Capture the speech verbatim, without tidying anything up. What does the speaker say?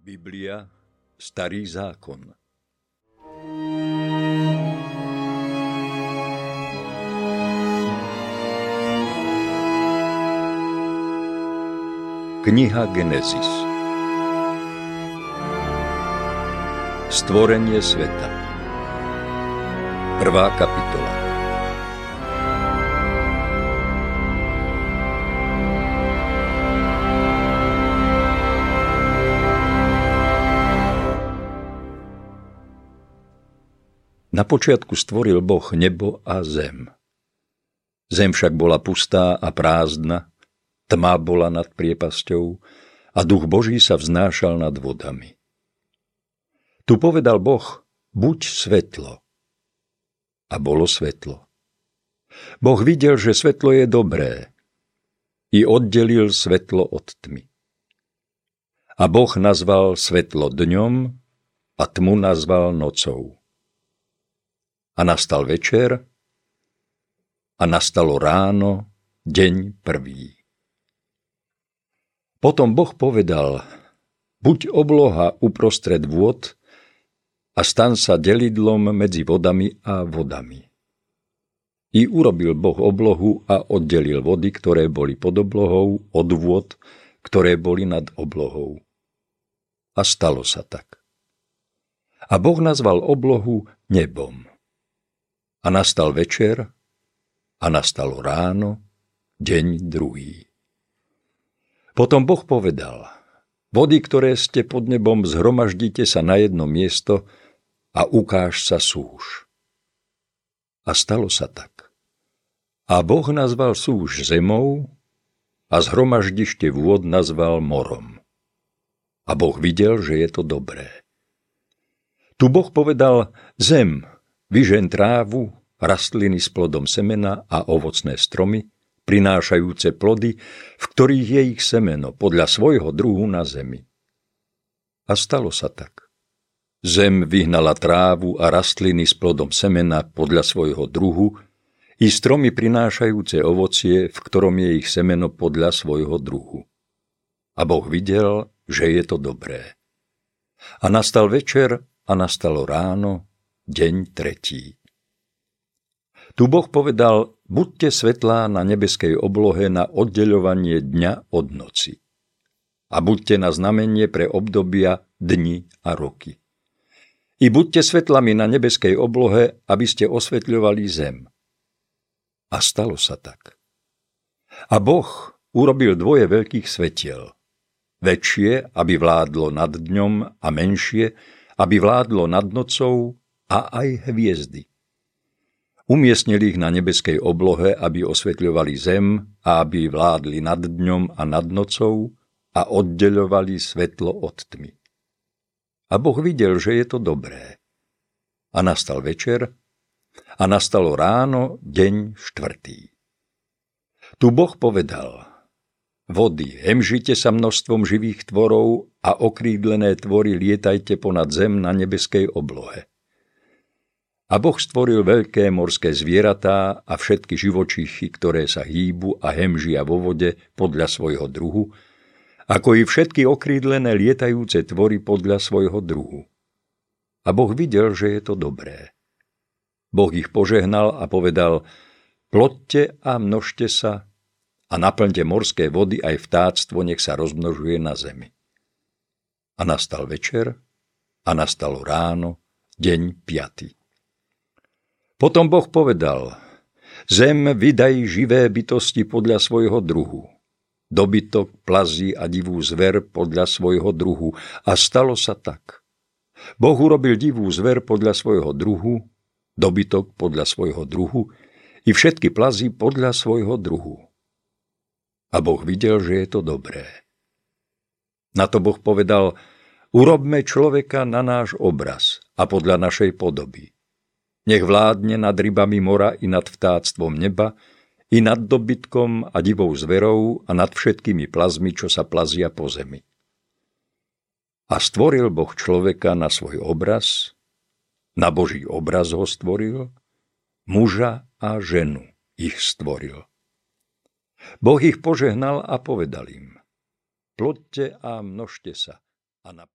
Biblia, Starý zákon. Kniha Genesis. Stvorenie sveta. Prvá kapitola. Na počiatku stvoril Boh nebo a zem. Zem však bola pustá a prázdna, tma bola nad priepasťou a duch Boží sa vznášal nad vodami. Tu povedal Boh, buď svetlo. A bolo svetlo. Boh videl, že svetlo je dobré, i oddelil svetlo od tmy. A Boh nazval svetlo dňom a tmu nazval nocou. A nastal večer a nastalo ráno, deň prvý. Potom Boh povedal, buď obloha uprostred vôd a stan sa delidlom medzi vodami a vodami. I urobil Boh oblohu a oddelil vody, ktoré boli pod oblohou, od vôd, ktoré boli nad oblohou. A stalo sa tak. A Boh nazval oblohu nebom. A nastal večer a nastalo ráno, deň druhý. Potom Boh povedal, vody, ktoré ste pod nebom, zhromaždite sa na jedno miesto a ukáž sa súš. A stalo sa tak. A Boh nazval súš zemou a zhromaždište vôd nazval morom. A Boh videl, že je to dobré. Tu Boh povedal, zem, vyžeň trávu, rastliny s plodom semena a ovocné stromy, prinášajúce plody, v ktorých je ich semeno podľa svojho druhu na zemi. A stalo sa tak. Zem vyhnala trávu a rastliny s plodom semena podľa svojho druhu, i stromy prinášajúce ovocie, v ktorom je ich semeno podľa svojho druhu. A Boh videl, že je to dobré. A nastal večer a nastalo ráno, deň tretí. Tu Boh povedal, buďte svetlá na nebeskej oblohe na oddeľovanie dňa od noci. A buďte na znamenie pre obdobia, dni a roky. I buďte svetlami na nebeskej oblohe, aby ste osvetľovali zem. A stalo sa tak. A Boh urobil dvoje veľkých svetiel. Väčšie, aby vládlo nad dňom, a menšie, aby vládlo nad nocou, a aj hviezdy. Umiestnil ich na nebeskej oblohe, aby osvetľovali zem a aby vládli nad dňom a nad nocou a oddeľovali svetlo od tmy. A Boh videl, že je to dobré. A nastal večer a nastalo ráno, deň štvrtý. Tu Boh povedal, vody, hemžite sa množstvom živých tvorov a okrídlené tvory lietajte ponad zem na nebeskej oblohe. A Boh stvoril veľké morské zvieratá a všetky živočíchy, ktoré sa hýbu a hemžia vo vode podľa svojho druhu, ako i všetky okrídlené lietajúce tvory podľa svojho druhu. A Boh videl, že je to dobré. Boh ich požehnal a povedal, plodte a množte sa a naplňte morské vody, aj vtáctvo nech sa rozmnožuje na zemi. A nastal večer a nastalo ráno, deň piaty. Potom Boh povedal, zem vydaj živé bytosti podľa svojho druhu, dobytok, plazy a divú zver podľa svojho druhu. A stalo sa tak. Boh urobil divú zver podľa svojho druhu, dobytok podľa svojho druhu i všetky plazy podľa svojho druhu. A Boh videl, že je to dobré. Na to Boh povedal, urobme človeka na náš obraz a podľa našej podoby. Nech vládne nad rybami mora i nad vtáctvom neba, i nad dobytkom a divou zverou a nad všetkými plazmi, čo sa plazia po zemi. A stvoril Boh človeka na svoj obraz, na Boží obraz ho stvoril, muža a ženu ich stvoril. Boh ich požehnal a povedal im, plodte a množte sa a na